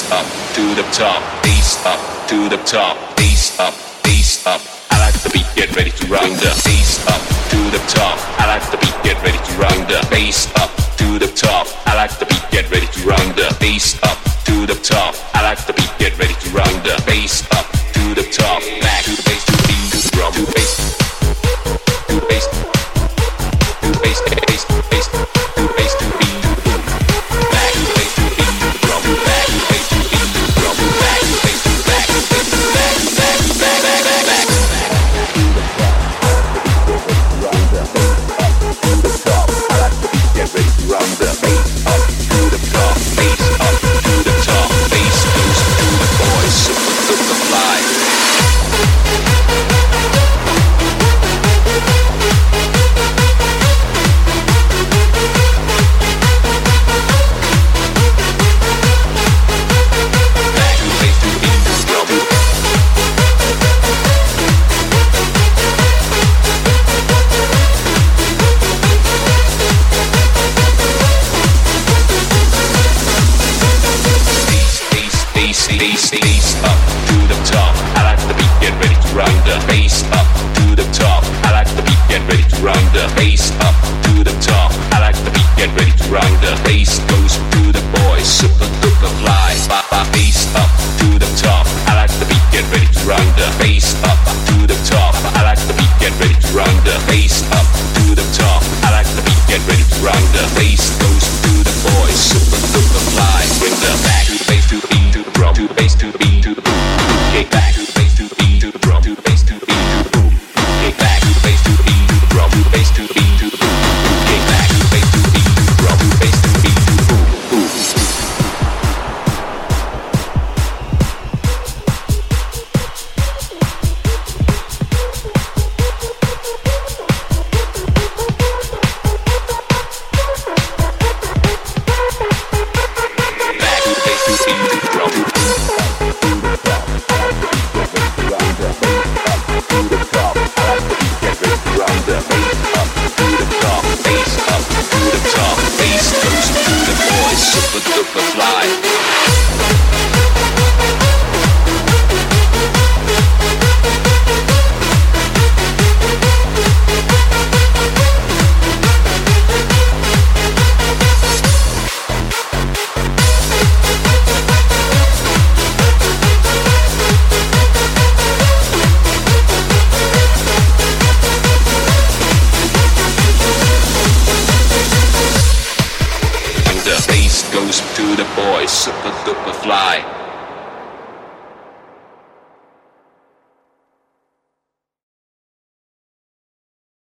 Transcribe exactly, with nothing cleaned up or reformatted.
bass up to the top, bass up to the top, bass up, bass up. I like the beat, get ready to round the bass up to the top. I like the beat, get ready to round the bass up to the top. I like the beat, get ready to round the bass up to the top. I like the beat, get ready to round the bass up to the top. Back to the bass, to the beat, to the drum, to the bass, to the bass, to the bass, bass, bass, to the bass, to the beat, to the boom. Back to the bass, to the beat, to the drum, back to the bass, to the beat, to the drum, back to the bass, to the back, to the bass, to the back, back, back, back, back, back. Get ready to round the bass up to the top, bass up to the top, bass goes to the boys, super duper fly. Back to the bass, to the beat, to the drum. Bass, bass up to the top. I like the beat, get ready to round the bass up to the top. I like the beat, get ready to round the bass up to the top. I like the beat, get ready to round the bass goes to the boys, super duper fly. Ba ba bass up to the top. I like the beat, get ready to round the bass up to the top. I like the beat, get ready to round the bass up to the top. I like the beat, get ready to round the bass goes to the boys, super duper fly. Bring the back to the bass, to the beat, to the drum, to the bass, to the beat, to the boom. Kick back to the bass, to the beat, to the drum, to the bass, to the beat, to the boom. Kick back to the bass, to the beat, to the drum, to the bass, to the beat, to the boom. Kick back to the bass, to the beat, to the drum, to the bass, to the beat, to the boom. Boom. Goes to the boys, super duper fly.